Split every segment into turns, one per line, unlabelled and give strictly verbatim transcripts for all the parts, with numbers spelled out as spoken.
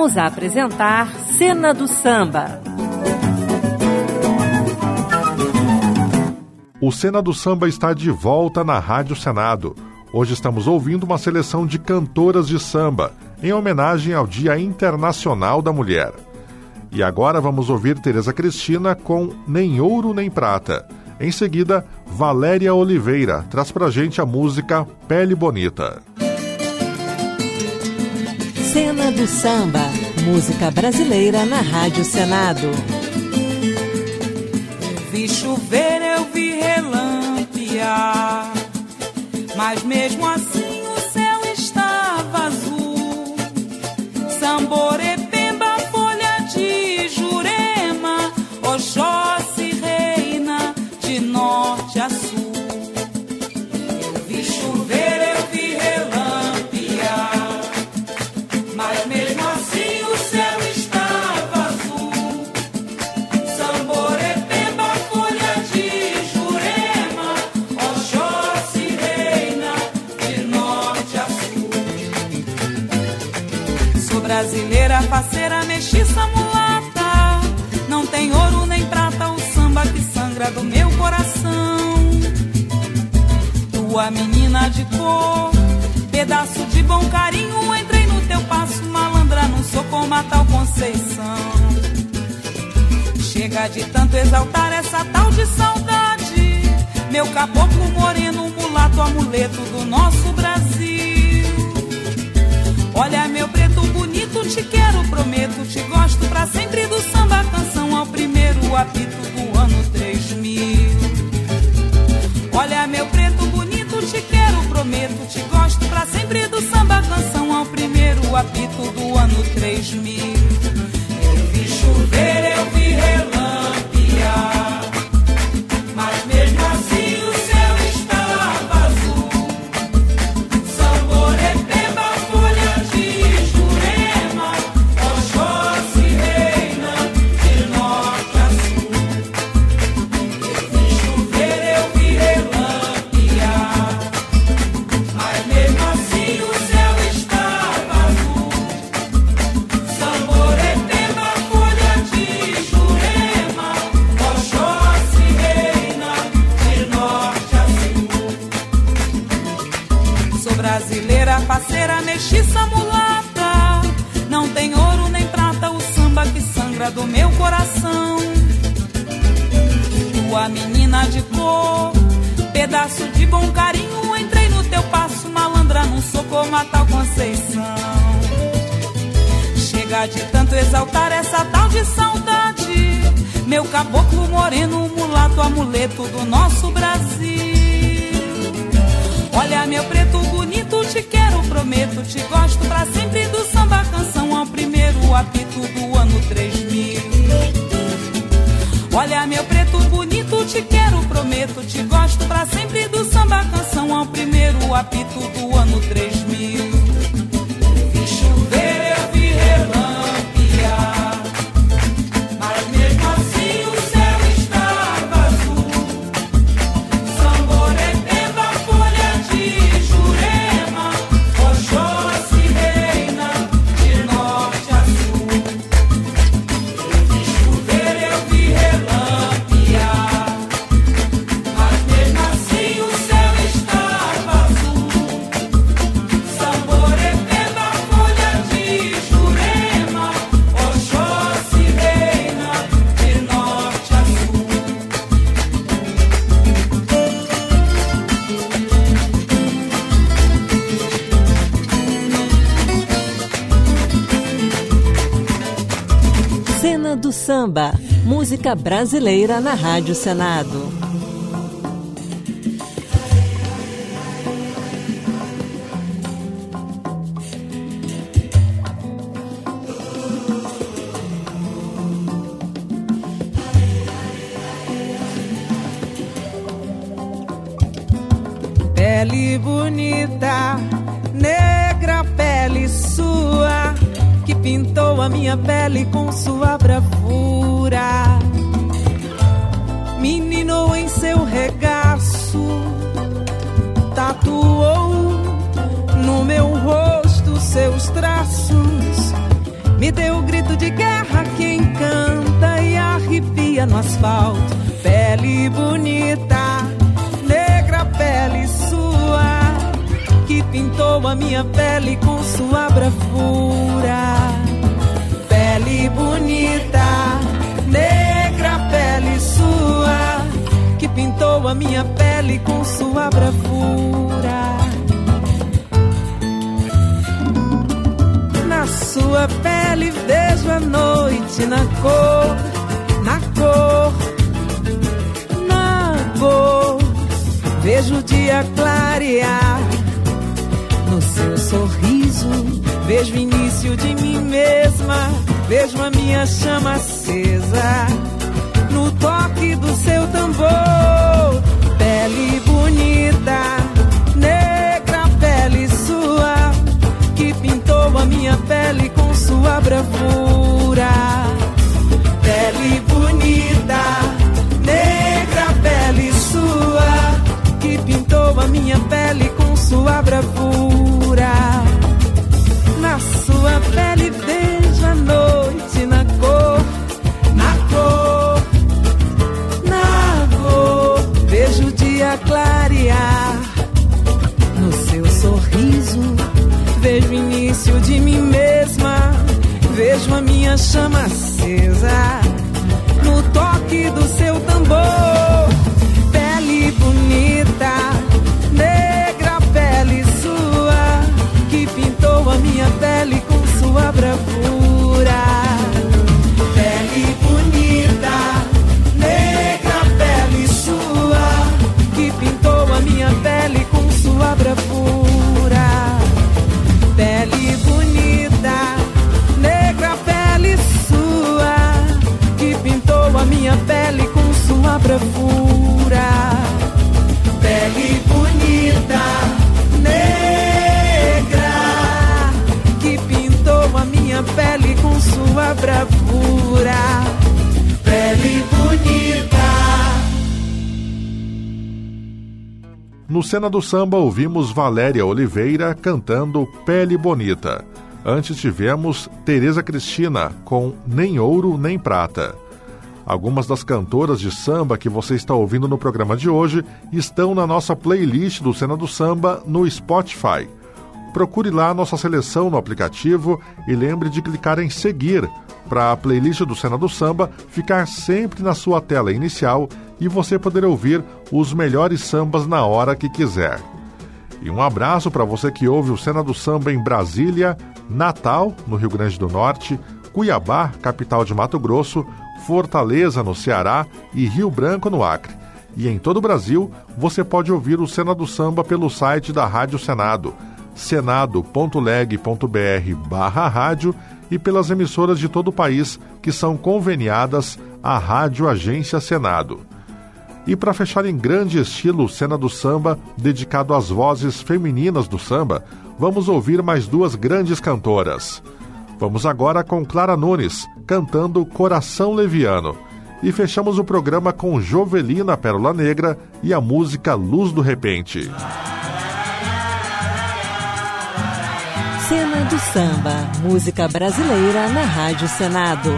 Voltamos a apresentar Cena do Samba.
O Cena do Samba está de volta na Rádio Senado. Hoje estamos ouvindo uma seleção de cantoras de samba, em homenagem ao Dia Internacional da Mulher. E agora vamos ouvir Tereza Cristina com Nem Ouro Nem Prata. Em seguida, Valéria Oliveira traz pra gente a música Pele Bonita.
Cena do Samba, música brasileira na Rádio Senado.
Eu vi chover, eu vi relampear, mas mesmo assim o céu estava azul. Samborepemba, folha de Jurema, Oxóssi reina de norte a sul. Eu vi chover, eu vi relampear, mas mesmo assim o céu estava azul. Samborepemba, folha de Jurema, Oxóssi reina de norte a sul. Sou brasileira, faceira, mestiça, mulata, não tem ouro nem prata o samba que sangra do meu coração. Tua menina de cor, pedaço de bom carinho, entrei no teu passo, malandra, não sou como a tal Conceição. Chega de tanto exaltar essa tal de saudade, meu caboclo moreno, mulato, amuleto do nosso Brasil. Olha meu preto bonito, te quero, prometo, te gosto pra sempre do samba canção ao primeiro apito do ano três mil. Olha meu preto bonito, te quero, prometo, te gosto pra sempre do samba canção ao primeiro apito do ano três mil. Eu vi chover, eu vi relampear, mas mesmo assim o céu estava azul. Samborepemba, folha de Jurema, Oxóssi reina de norte a sul. Eu vi chover, eu vi relampear, mas mesmo assim o céu estava azul. Samborepemba, folha de Jurema, Oxóssi reina de norte a sul. Sou brasileira, faceira, mestiça, mulata, não tem ouro nem prata o samba que sangra do meu coração. Tua menina de cor, pedaço de bom carinho, entrei no teu passo, malandra, não sou como a tal Conceição. Chega de tanto exaltar essa tal de saudade, meu caboclo moreno, mulato, amuleto do nosso Brasil. Olha meu preto bonito, te quero, prometo, te gosto pra sempre do samba canção ao primeiro apito do ano três mil. Olha meu preto bonito, te quero, prometo, te gosto pra sempre do samba canção ao primeiro apito do ano três mil. Vi chover, eu vi relampear, mas mesmo assim o céu estava azul. Samborepemba, folha de Jurema, Oxóssi reina de norte a sul. Eu vi chover, eu vi relampear, mas mesmo assim o céu estava azul. Samborepemba, folha de Jurema, Oxóssi reina de norte a sul.
Cena do Samba, música brasileira na Rádio Senado.
Pele bonita, negra pele sua, que pintou a minha pele com sua bravura. Menino em seu regaço, tatuou no meu rosto seus traços. me deu o grito de guerra que encanta e arrepia no asfalto. Pele bonita, negra pele sua, que pintou a minha pele com sua bravura. Pele bonita, negra pele sua, que pintou a minha pele com sua bravura. Na sua pele vejo a noite na cor, na cor, na cor. Vejo o dia clarear no seu sorriso. Vejo o início de mim mesma. Vejo a minha chama acesa no toque do seu tambor. Pele bonita, negra pele sua, que pintou a minha pele com sua bravura. Pele bonita, negra pele sua, que pintou a minha pele com sua bravura. Na sua pele vejo a noite na cor, na cor, na cor. Vejo o dia clarear no seu sorriso. Vejo o início de mim mesma. Vejo a minha chama acesa no toque do seu tambor. Pele bonita, negra pele sua, que pintou a minha pele com sua bravura. Pele bonita, negra pele sua, que pintou a minha pele com sua bravura. Pele bonita, negra pele sua, que pintou a minha pele com sua bravura. Pele bonita, negra, que pintou a minha pele com sua bravura. Pele bonita.
No Cena do Samba ouvimos Valéria Oliveira cantando Pele Bonita. Antes tivemos Tereza Cristina com Nem Ouro Nem Prata. Algumas das cantoras de samba que você está ouvindo no programa de hoje estão na nossa playlist do Cena do Samba no Spotify. Procure lá a nossa seleção no aplicativo e lembre de clicar em seguir para a playlist do Cena do Samba ficar sempre na sua tela inicial e você poder ouvir os melhores sambas na hora que quiser. E um abraço para você que ouve o Cena do Samba em Brasília, Natal, no Rio Grande do Norte, Cuiabá, capital de Mato Grosso, Fortaleza, no Ceará e Rio Branco, no Acre. E em todo o Brasil, você pode ouvir o Cena do Samba pelo site da Rádio Senado, senado ponto leg ponto br barra rádio, e pelas emissoras de todo o país que são conveniadas à Rádio Agência Senado. E para fechar em grande estilo o Cena do Samba, dedicado às vozes femininas do samba, vamos ouvir mais duas grandes cantoras. Vamos agora com Clara Nunes, cantando Coração Leviano. E fechamos o programa com Jovelina Pérola Negra e a música Luz do Repente.
Cena do Samba, música brasileira na Rádio Senado.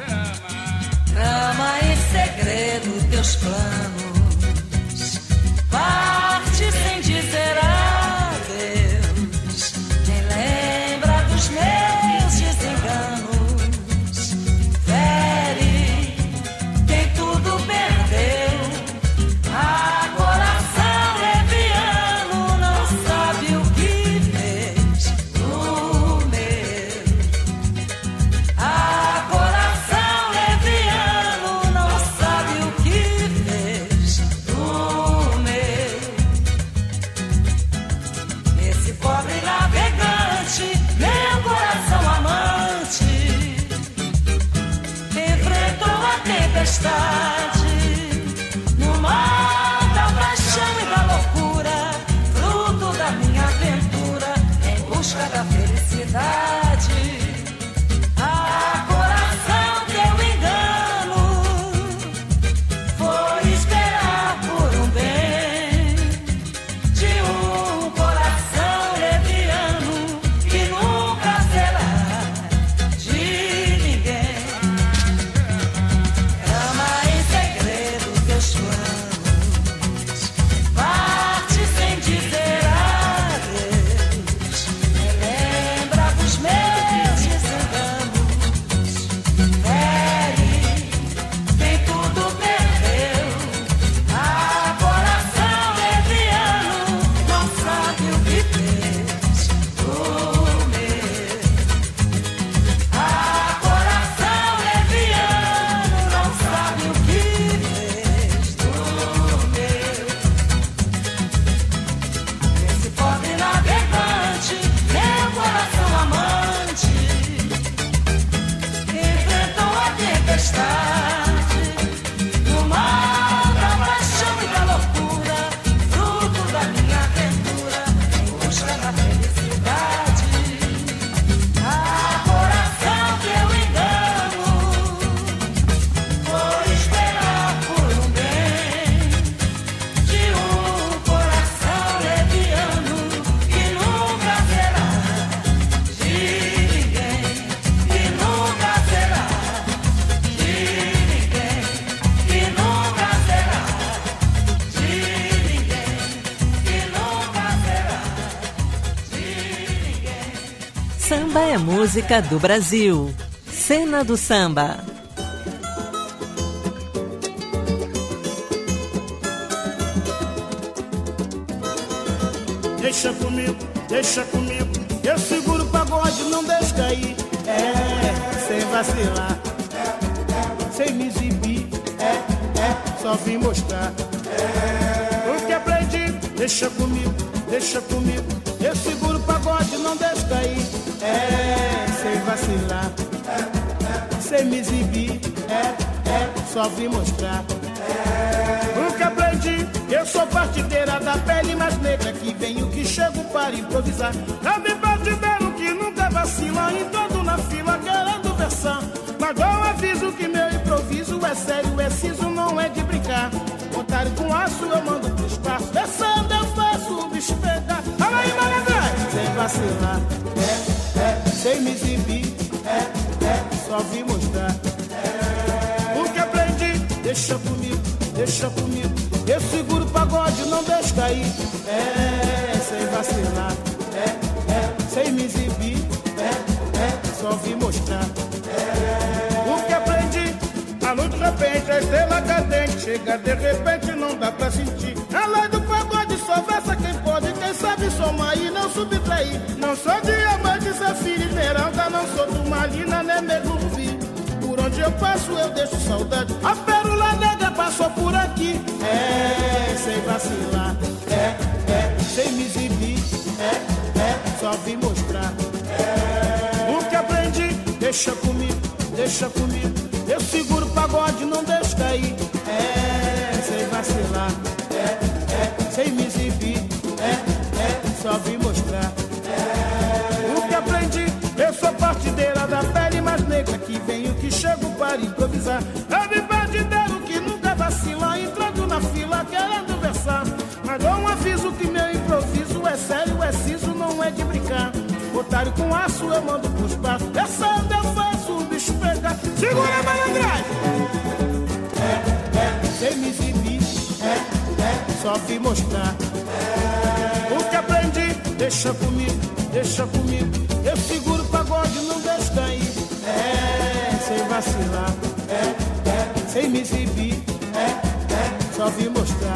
Trama em segredo teus planos, parte sem dizer adeus, nem lembra dos meus desenganos, fere quem tudo perdeu, a coração leviano não sabe o que fez o meu, a coração leviano não sabe o que fez o meu. Esse pobre navegante, meu coração amante, enfrentou a tempestade no mar da paixão e da loucura, fruto da minha aventura em busca da felicidade. Ah, coração, teu engano foi esperar por um bem de um coração leviano que nunca será de
Samba é música do Brasil. Cena do Samba.
Deixa comigo, deixa comigo, eu seguro o pagode, não deixo cair. É, sem vacilar, sem me exibir, é, é, só vim mostrar o que aprendi. Deixa comigo, deixa comigo, eu seguro o pagode, não deixo cair. É, sem vacilar, sem me exibir, é, é, só vim mostrar o que aprendi. Eu sou partideira da pele mais negra, que venho que chego para improvisar. Eu vi partideiro que nunca vacila, entrando na fila querendo versão. Mas dou um aviso que meu improviso é sério, é siso, não é de brincar. Otário com aço eu mando pro espaço, descendo eu faço o bicho pegar. Olha aí, malandro, sem vacilar, é, é, sem me exibir, é, é, só vim mostrar o que aprendi. Deixa comigo, deixa comigo, eu seguro o pagode, não deixo cair. É, sem vacilar, é, é, sem me exibir, é, é, só vim mostrar é, o que aprendi. A luz de repente, a estrela cadente chega de repente, não dá pra sentir. A lei do pagode só versa quem pode, quem sabe somar e não subtrair. Não sou diamante, safira, esmeralda, não sou turmalina, nem mesmo rubi. Por onde eu passo eu deixo saudade, a pérola negra passou por aqui. É, sem vacilar, é, é, sem me exibir, é, é, só vim mostrar é, o que aprendi. Deixa comigo, deixa comigo, eu seguro o pagode, não deixo cair. É, sem vacilar, é, é, sem me exibir, é, é, só vim mostrar é, o que aprendi. Eu sou partideira da pele mais negra, que venho que chego para improvisar. Eu vi partideiro que nunca vacila, entrando na fila querendo versar. Mas dou um aviso que meu improviso é sério, é siso, não é de brincar. Otário com aço eu mando pro espaço, descendo eu faço o bicho pegar. Segura a malandragem, é, é, sem me exibir, é, é, só vim mostrar é, o que aprendi. Deixa comigo, deixa comigo, eu seguro o pagode, não deixo cair. É, sem vacilar, é, é, sem me exibir, é, é, só vim mostrar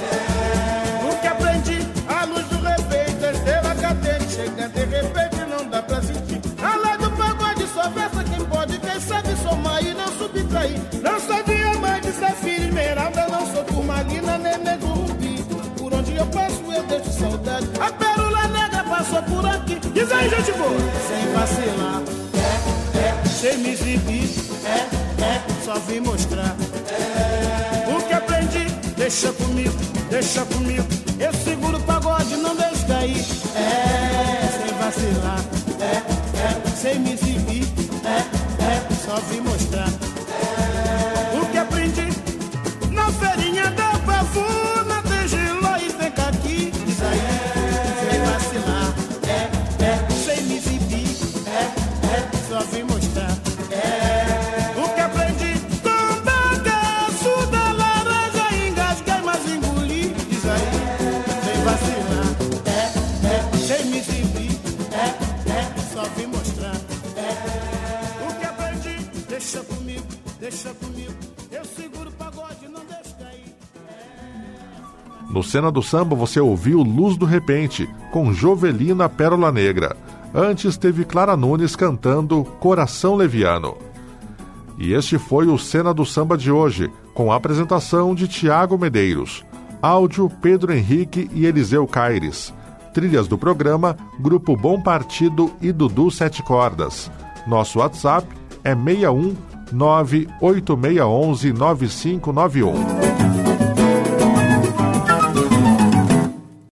é, o que aprendi. A luz do repente, a estrela cadente chega de repente, não dá pra sentir. A lei do pagode só versa quem pode, quem sabe somar e não subtrair. Não sou diamante, safira, esmeralda, não sou turmalina, nem nego rubi. Por onde eu passo eu deixo saudade, a pérola negra passou por aqui. Diz aí, gente boa, sem vacilar, é, é, sem me exibir, é, é, só vim mostrar é, o que aprendi. Deixa comigo, deixa comigo, eu seguro o pagode, não deixo cair. É, sem vacilar, é, é, sem me exibir, é, é, só vim mostrar é, o que aprendi. Na feirinha da pavuna tem giló e tem caqui. Diz aí, sem vacilar, é, é, sem me exibir, é, é, só vim mostrar é, o que aprendi. Com bagaço da laranja engasguei, mas engoli. Diz aí, sem vacilar, é, é, sem me exibir, é, é, só vim mostrar é, o que aprendi. Deixa comigo, deixa comigo, eu seguro o pagode, não deixo cair.
No Cena do Samba você ouviu Luz do Repente, com Jovelina Pérola Negra. Antes teve Clara Nunes cantando Coração Leviano. E este foi o Cena do Samba de hoje, com a apresentação de Tiago Medeiros. Áudio Pedro Henrique e Eliseu Caires. Trilhas do programa Grupo Bom Partido e Dudu Sete Cordas. Nosso WhatsApp é seis um nove oito seis um um nove cinco nove um.